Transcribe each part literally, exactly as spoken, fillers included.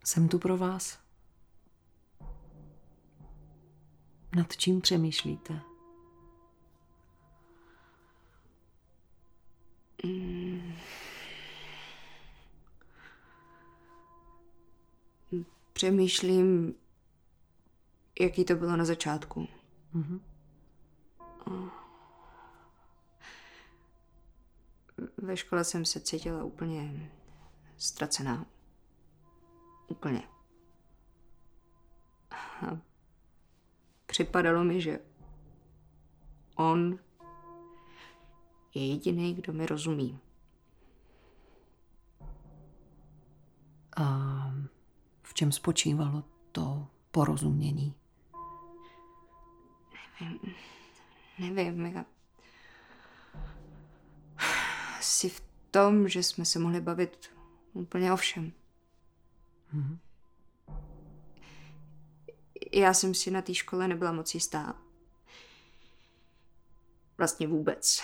Jsem tu pro vás. Nad čím přemýšlíte? Mm. Přemýšlím, jaký to bylo na začátku. Mhm. Ve škole jsem se cítila úplně ztracená. Úplně. A připadalo mi, že on je jediný, kdo mi rozumí. A v čem spočívalo to porozumění? Nevím. Nevím. Já... Asi v tom, že jsme se mohli bavit úplně o všem. Mhm. Já jsem si na té škole nebyla moc jistá. Vlastně vůbec.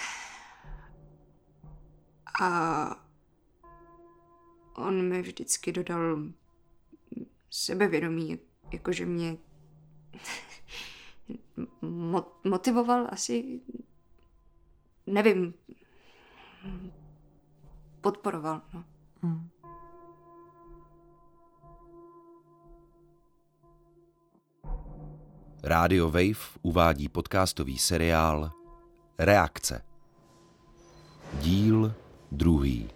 A on mi vždycky dodal sebevědomí, jakože mě motivoval asi, nevím, podporoval. No. Mhm. Rádio Wave uvádí podcastový seriál Reakce. Díl druhý.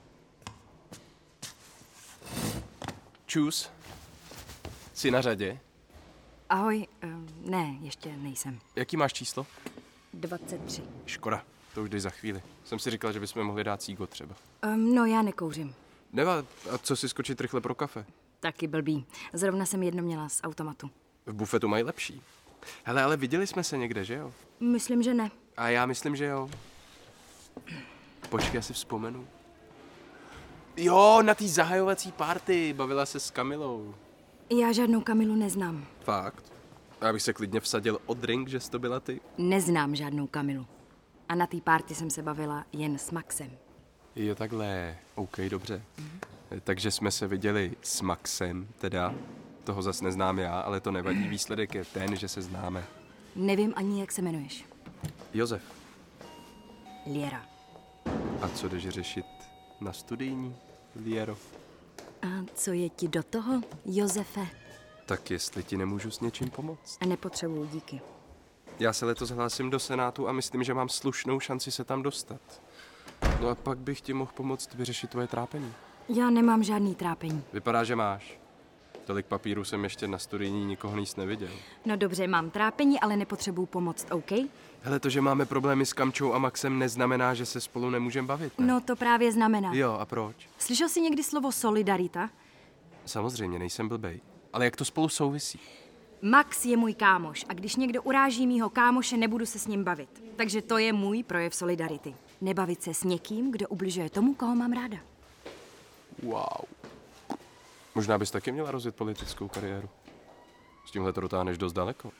Čus. Jsi na řadě? Ahoj, uh, ne, ještě nejsem. Jaký máš číslo? dvacet tři. Škoda, to už jdeš za chvíli. Jsem si říkal, že bychom mohli dát cígo třeba. Um, no, já nekouřím. Neva, a co si skočit rychle pro kafe? Taky blbý. Zrovna jsem jedno měla z automatu. V bufetu mají lepší. Hele, ale viděli jsme se někde, že jo? Myslím, že ne. A já myslím, že jo. Počkej, já si vzpomenu. Jo, na té zahajovací party bavila se s Kamilou. Já žádnou Kamilu neznám. Fakt? Já bych se klidně vsadil o drink, že jsi to byla ty. Neznám žádnou Kamilu. A na té party jsem se bavila jen s Maxem. Jo, takhle. OK, dobře. Mm-hmm. Takže jsme se viděli s Maxem, teda. Toho zas neznám já, ale to nevadí. Výsledek je ten, že se známe. Nevím ani, jak se jmenuješ. Josef. Liera. A co jdeš řešit na studijní, Liero? A co je ti do toho, Josefe? Tak jestli ti nemůžu s něčím pomoct. A nepotřebuju díky. Já se letos hlásím do Senátu a myslím, že mám slušnou šanci se tam dostat. No a pak bych ti mohl pomoct vyřešit tvoje trápení. Já nemám žádný trápení. Vypadá, že máš. Tolik papíru jsem ještě na studijní nikoho nic neviděl. No dobře, mám trápení, ale nepotřebuju pomoct, OK? Hele, to, že máme problémy s Kamčou a Maxem, neznamená, že se spolu nemůžeme bavit, ne? No to právě znamená. Jo, a proč? Slyšel jsi někdy slovo solidarita? Samozřejmě, nejsem blbej. Ale jak to spolu souvisí? Max je můj kámoš a když někdo uráží mýho kámoše, nebudu se s ním bavit. Takže to je můj projev solidarity. Nebavit se s někým, kdo ubližuje tomu, koho mám ráda. Wow. Možná bys taky měla rozjet politickou kariéru. S tímhle to dotáhneš dost daleko.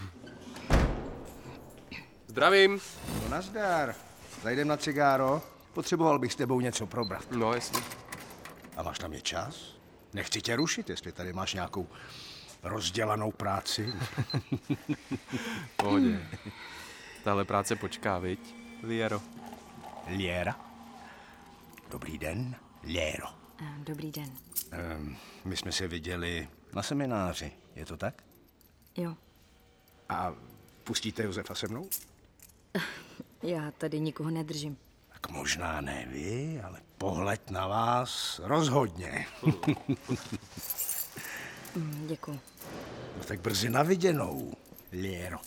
Zdravím. No nazdar. Zajdem na cigáro. Potřeboval bych s tebou něco probrat. No, jestli. A máš tam je čas? Nechci tě rušit, jestli tady máš nějakou rozdělanou práci. Pohodě. Tahle práce počká, viď, Liero? Liera. Dobrý den, Liero. Dobrý den. Um, my jsme se viděli na semináři, je to tak? Jo. A pustíte Josefa se mnou? Já tady nikoho nedržím. Tak možná ne vy, ale pohled na vás rozhodně. mm, děkuju. No tak brzy na viděnou, Liero.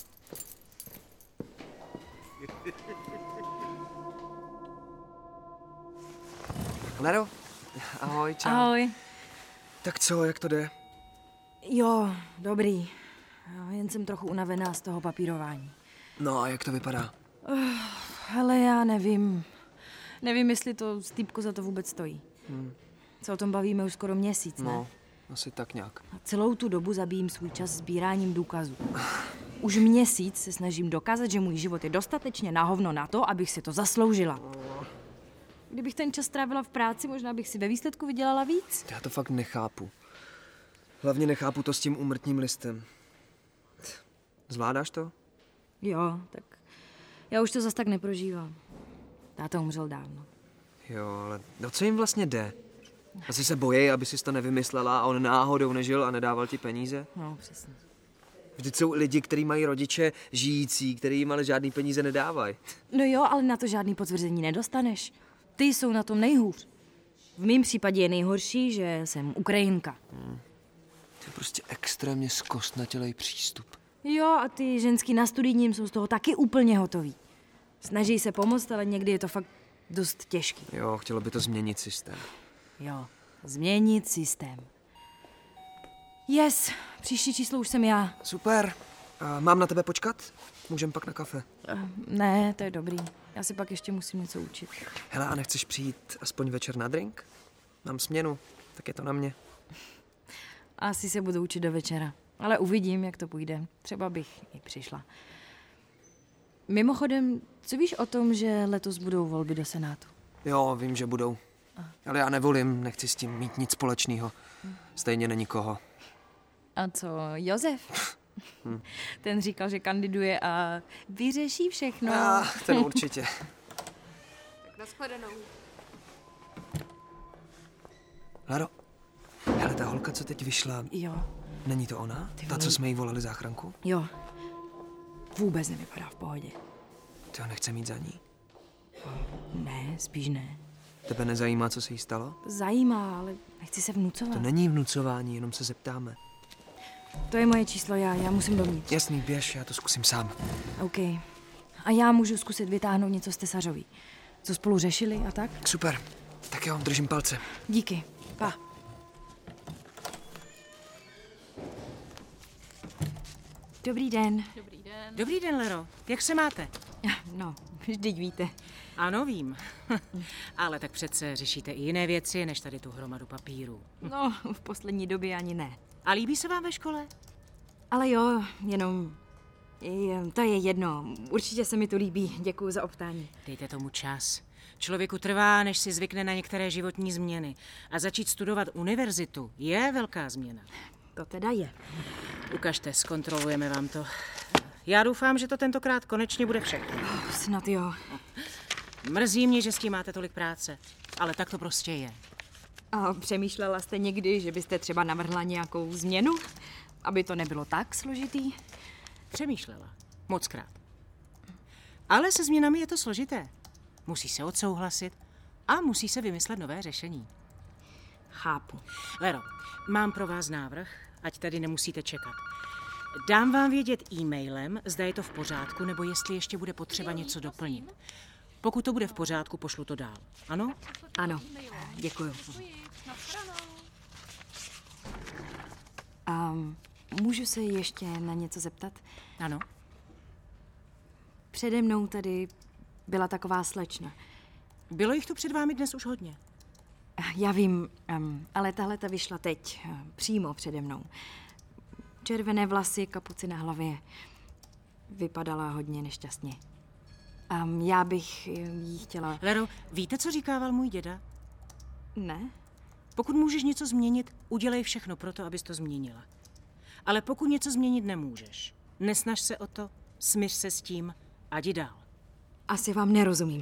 Lero, ahoj, čau. Ahoj. Tak co, jak to jde? Jo, dobrý. Jen jsem trochu unavená z toho papírování. No a jak to vypadá? Uh, hele, já nevím. Nevím, jestli to stýpko za to vůbec stojí. Hmm. Se o tom bavíme už skoro měsíc, ne? No, asi tak nějak. A celou tu dobu zabíjím svůj čas sbíráním důkazů. Už měsíc se snažím dokázat, že můj život je dostatečně na hovno na to, abych si to zasloužila. Kdybych ten čas strávila v práci, možná bych si ve výsledku vydělala víc. Já to fakt nechápu. Hlavně nechápu to s tím úmrtním listem. Zvládáš to? Jo, tak já už to zas tak neprožívám. Táta umřel dávno. Jo, ale no co jim vlastně jde? Asi se bojí, aby si to nevymyslela a on náhodou nežil a nedával ti peníze? No, přesně. Vždyť jsou lidi, kteří mají rodiče žijící, který jim ale žádný peníze nedávají. No jo, ale na to žádný potvrzení nedostaneš. Ty jsou na tom nejhůř. V mém případě je nejhorší, že jsem Ukrajinka. Hmm. To je prostě extrémně zkostnatělej přístup. Jo, a ty ženský na studijním jsou z toho taky úplně hotový. Snaží se pomoct, ale někdy je to fakt dost těžký. Jo, chtělo by to změnit systém. Jo, změnit systém. Yes, příští číslo už jsem já. Super. A mám na tebe počkat? Můžem pak na kafe. Uh, ne, to je dobrý. Já si pak ještě musím něco učit. Hele, a nechceš přijít aspoň večer na drink? Mám směnu, tak je to na mě. Asi se budu učit do večera. Ale uvidím, jak to půjde. Třeba bych i přišla. Mimochodem, co víš o tom, že letos budou volby do Senátu? Jo, vím, že budou. Ale já nevolím, nechci s tím mít nic společného. Stejně není koho. A co, Josef? Hmm. Ten říkal, že kandiduje a vyřeší všechno. Ah, ten určitě. Tak nashledanou. Laro, hele, ta holka, co teď vyšla, Jo. není to ona? Ty Ta, vole. co jsme jí volali záchranku? Jo. Vůbec nevypadá v pohodě. Ty ho nechce mít za ní. Ne, spíš ne. Tebe nezajímá, co se jí stalo? Zajímá, ale nechci se vnucovat. To není vnucování, jenom se zeptáme. To je moje číslo, já, já musím dovnitř. Jasný, běž, já to zkusím sám. OK. A já můžu zkusit vytáhnout něco z tesařový. Co spolu řešili a tak? Super, tak jo, držím palce. Díky. Pa. Dobrý den. Dobrý den, Lero. Jak se máte? No, vždyť víte. Ano, vím. Ale tak přece řešíte i jiné věci, než tady tu hromadu papírů. No, v poslední době ani ne. A líbí se vám ve škole? Ale jo, jenom... je- To je jedno. Určitě se mi to líbí. Děkuju za optání. Dejte tomu čas. Člověku trvá, než si zvykne na některé životní změny. A začít studovat univerzitu je velká změna. To teda je. Ukažte, zkontrolujeme vám to. Já doufám, že to tentokrát konečně bude všechno. Oh, snad jo. Mrzí mě, že s tím máte tolik práce. Ale tak to prostě je. A přemýšlela jste někdy, že byste třeba navrhla nějakou změnu? Aby to nebylo tak složitý? Přemýšlela. Mockrát. Ale se změnami je to složité. Musí se odsouhlasit a musí se vymyslet nové řešení. Chápu. Lero, mám pro vás návrh, ať tady nemusíte čekat. Dám vám vědět e-mailem, zda je to v pořádku, nebo jestli ještě bude potřeba něco doplnit. Pokud to bude v pořádku, pošlu to dál. Ano? Ano, děkuju. A můžu se ještě na něco zeptat? Ano. Přede mnou tady byla taková slečna. Bylo jich tu před vámi dnes už hodně. Já vím, um, ale tahle ta vyšla teď, uh, přímo přede mnou. Červené vlasy, kapuci na hlavě. Vypadala hodně nešťastně. Um, já bych jí chtěla... Lero, víte, co říkával můj děda? Ne? Pokud můžeš něco změnit, udělej všechno pro to, abys to změnila. Ale pokud něco změnit nemůžeš, nesnaž se o to, smíř se s tím a jdi dál. Asi vám nerozumím.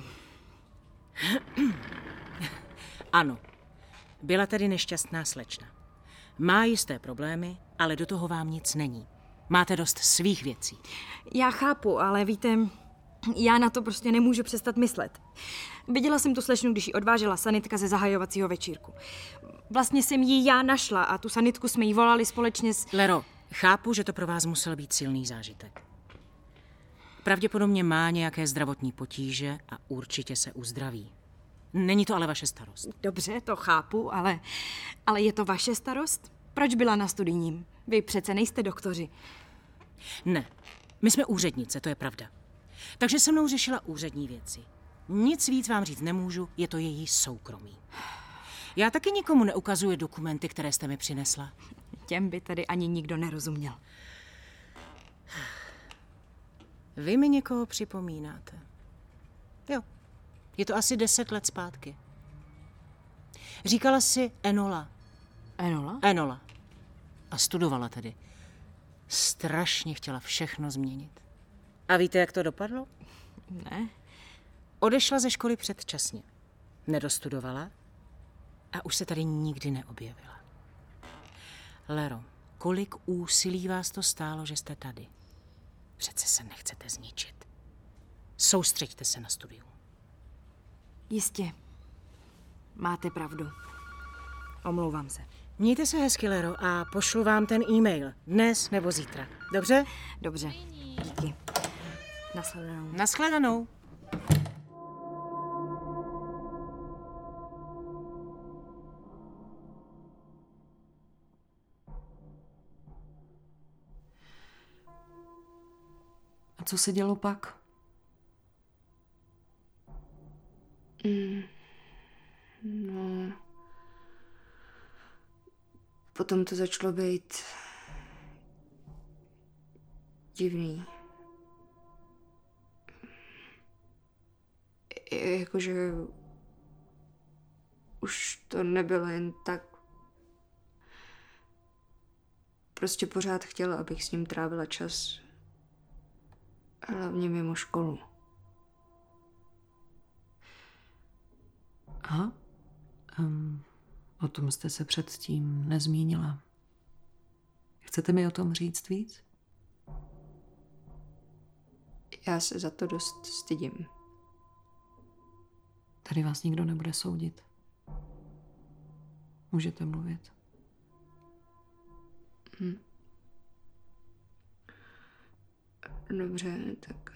Ano, byla tady nešťastná slečna. Má jisté problémy, ale do toho vám nic není. Máte dost svých věcí. Já chápu, ale víte, já na to prostě nemůžu přestat myslet. Viděla jsem tu slečnu, když ji odvážela sanitka ze zahajovacího večírku. Vlastně jsem ji já našla a tu sanitku jsme jí volali společně s... Lero, chápu, že to pro vás musel být silný zážitek. Pravděpodobně má nějaké zdravotní potíže a určitě se uzdraví. Není to ale vaše starost. Dobře, to chápu, ale, ale je to vaše starost? Proč byla na studijním? Vy přece nejste doktoři. Ne, my jsme úřednice, to je pravda. Takže se mnou řešila úřední věci. Nic víc vám říct nemůžu, je to její soukromí. Já taky nikomu neukazuji dokumenty, které jste mi přinesla. Těm by tady ani nikdo nerozuměl. Vy mi někoho připomínáte. Jo, je to asi deset let zpátky. Říkala si Enola. Enola? Enola. A studovala tedy. Strašně chtěla všechno změnit. A víte, jak to dopadlo? Ne. Odešla ze školy předčasně. Nedostudovala a už se tady nikdy neobjevila. Lero, kolik úsilí vás to stálo, že jste tady? Přece se nechcete zničit. Soustřeďte se na studium. Jistě. Máte pravdu. Omlouvám se. Mějte se hezky, Lero, a pošlu vám ten e-mail. Dnes nebo zítra. Dobře? Dobře. Díky. Nashledanou. Nashledanou. A co se dělo pak? Mm. No... Potom to začalo být divný. Jakože už to nebylo jen tak. Prostě pořád chtěla, abych s ním trávila čas. Hlavně mimo školu. Aha. Um, o tom jste se předtím nezmínila. Chcete mi o tom říct víc? Já se za to dost stydím. Tady vás nikdo nebude soudit. Můžete mluvit. Hm. Dobře, tak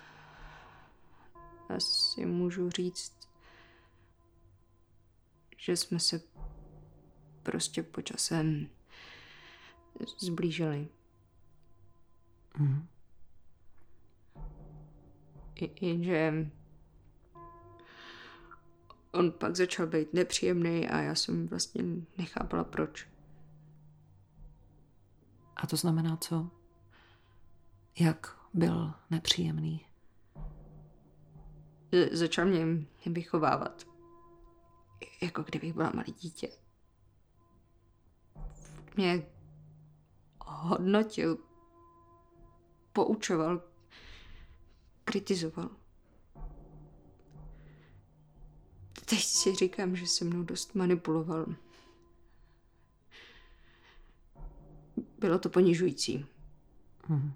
asi můžu říct, že jsme se prostě po časem zblížili. Mhm. Jenže on pak začal být nepříjemný a já jsem vlastně nechápala proč. A to znamená co? Jak byl nepříjemný? Z- začal mě vychovávat. Jako kdybych byla malé dítě. Mě hodnotil, poučoval, kritizoval. Teď si říkám, že se mnou dost manipuloval. Bylo to ponižující. Mhm.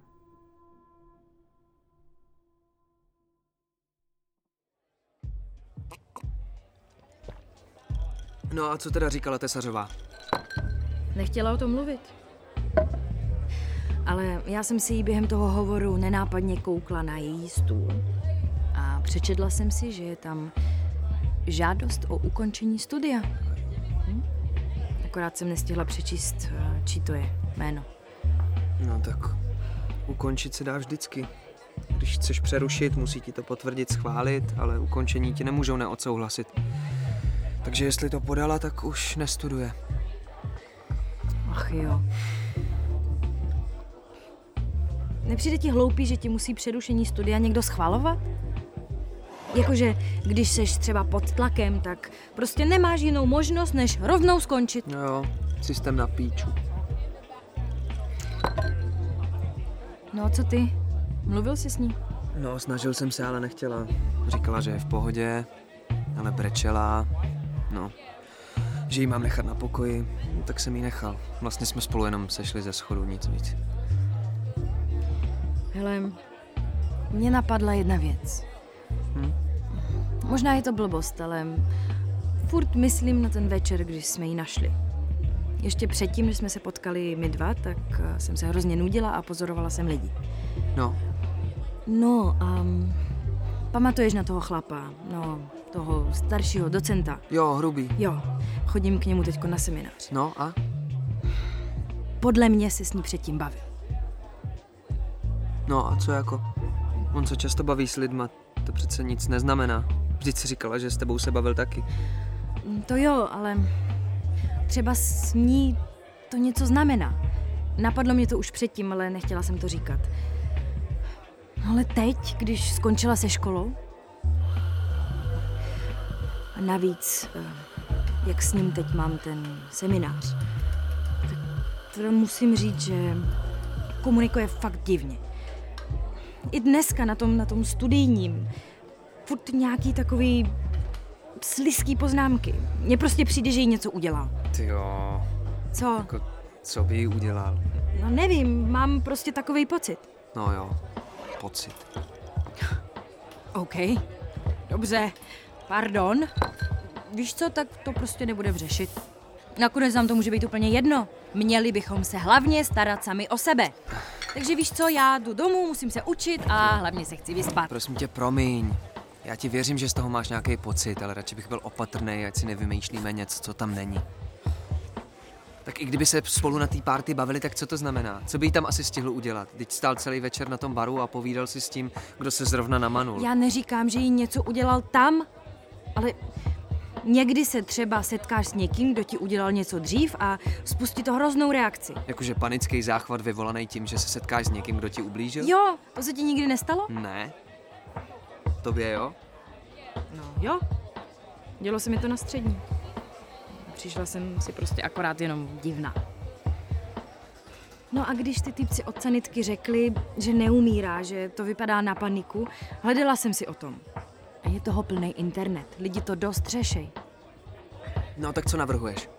No a co teda říkala Tesařová? Nechtěla o tom mluvit. Ale já jsem si jí během toho hovoru nenápadně koukla na její stůl. A přečetla jsem si, že je tam žádost o ukončení studia. Hm? Akorát jsem nestihla přečíst, čí to je jméno. No tak ukončit se dá vždycky. Když chceš přerušit, musí ti to potvrdit, schválit, ale ukončení ti nemůžou neodsouhlasit. Takže jestli to podala, tak už nestuduje. Ach jo. Nepřijde ti hloupý, že ti musí přerušení studia někdo schvalovat? Jakože, když seš třeba pod tlakem, tak prostě nemáš jinou možnost, než rovnou skončit. No jo, systém na píču. No a co ty? Mluvil jsi s ní? No, snažil jsem se, ale nechtěla. Říkala, že je v pohodě, ale brečela. No, že jí mám nechat na pokoji, tak jsem jí nechal. Vlastně jsme spolu jenom sešli ze schodu, nic víc. Hele, mě napadla jedna věc. Hm? Možná je to blbost, ale furt myslím na ten večer, když jsme ji našli. Ještě předtím, když jsme se potkali my dva, tak jsem se hrozně nudila a pozorovala jsem lidi. No. No a pamatuješ na toho chlapa, no, toho staršího docenta? Jo, Hrubý. Jo, chodím k němu teďko na seminář. No a? Podle mě se s ní předtím bavil. No a co jako? On se často baví s lidma, to přece nic neznamená. Vždyť si říkala, že s tebou se bavil taky. To jo, ale třeba s ní to něco znamená. Napadlo mě to už předtím, ale nechtěla jsem to říkat. Ale teď, když skončila se školou, a navíc, jak s ním teď mám ten seminář, tak teda musím říct, že komunikuje fakt divně. I dneska na tom, na tom studijním furt nějaký takový slizký poznámky. Mně prostě přijde, že jí něco udělal. Ty jo. Co? Jako, co by jí udělal? No nevím, mám prostě takový pocit. No jo, pocit. OK, dobře, pardon. Víš co, tak to prostě nebudeme řešit. Nakonec nám to může být úplně jedno. Měli bychom se hlavně starat sami o sebe. Takže víš co, já jdu domů, musím se učit a hlavně se chci vyspat. Prosím tě, promiň. Já ti věřím, že z toho máš nějaký pocit, ale radši bych byl opatrný, ať si nevymýšlíme něco, co tam není. Tak i kdyby se spolu na té party bavili, tak co to znamená? Co by jí tam asi stihl udělat? Teď stál celý večer na tom baru a povídal si s tím, kdo se zrovna namanul. Já neříkám, že jí něco udělal tam, ale někdy se třeba setkáš s někým, kdo ti udělal něco dřív a spustí to hroznou reakci. Jakože panický záchvat vyvolaný tím, že se setkáš s někým, kdo ti ublížil? Jo, to se ti nikdy nestalo? Ne. Tobě jo? No jo. Dělo se mi to na střední. Přišla jsem si prostě akorát jenom divná. No a když ty typci od sanitky řekli, že neumírá, že to vypadá na paniku, hledala jsem si o tom. A je toho plný internet. Lidi to dost řešej. No tak co navrhuješ?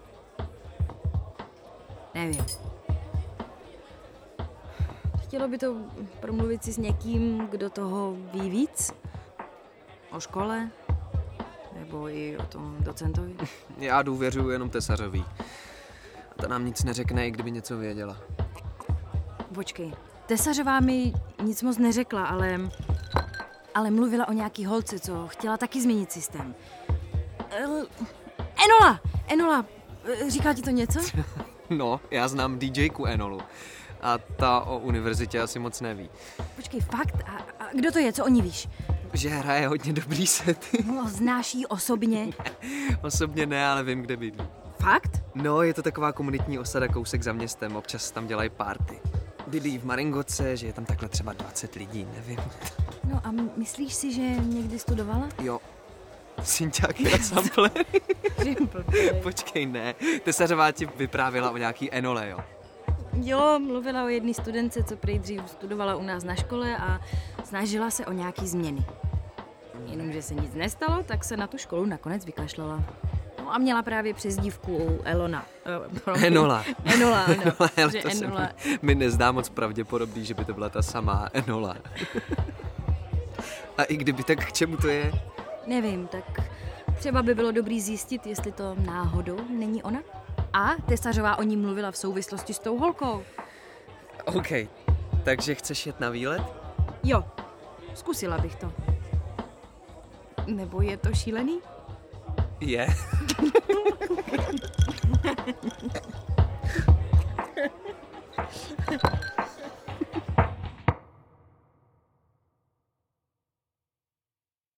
Nevím. Chtělo by to promluvit si s někým, kdo toho ví víc? O škole? Nebo i o tom docentovi? Já důvěřuji jenom tesařový. A ta nám nic neřekne, i kdyby něco věděla. Počkej, tesařová mi nic moc neřekla, ale... Ale mluvila o nějaký holce, co chtěla taky změnit systém. Uh, Enola! Enola, říká ti to něco? No, já znám DJku Enolu. A ta o univerzitě asi moc neví. Počkej, fakt? A, a kdo to je, co o ní víš? Že hraje hodně dobrý sety. No, znáš jí osobně? Osobně ne, ale vím, kde bydlí. Fakt? No, je to taková komunitní osada kousek za městem, občas tam dělají party. Bydlí v Maringoce, že je tam takhle třeba dvacet lidí, nevím. No a myslíš si, že někdy studovala? Jo. Synťáky na samplery. Počkej, ne. Tesařová ti vyprávěla o nějaký Enole, jo? Jo, mluvila o jedné studence, co prý dřív studovala u nás na škole a snažila se o nějaký změny. Jenomže se nic nestalo, tak se na tu školu nakonec vykašlala. No a měla právě přezdívku Elona. Uh, Enola. Enola, ano. Enola, ale že to Enola. se mi, mi nezdá moc pravděpodobný, že by to byla ta samá Enola. A i kdyby, tak k čemu to je? Nevím, tak třeba by bylo dobrý zjistit, jestli to náhodou není ona. A tesařová o ní mluvila v souvislosti s tou holkou. OK, takže chceš jet na výlet? Jo, zkusila bych to. Nebo je to šílený? Je.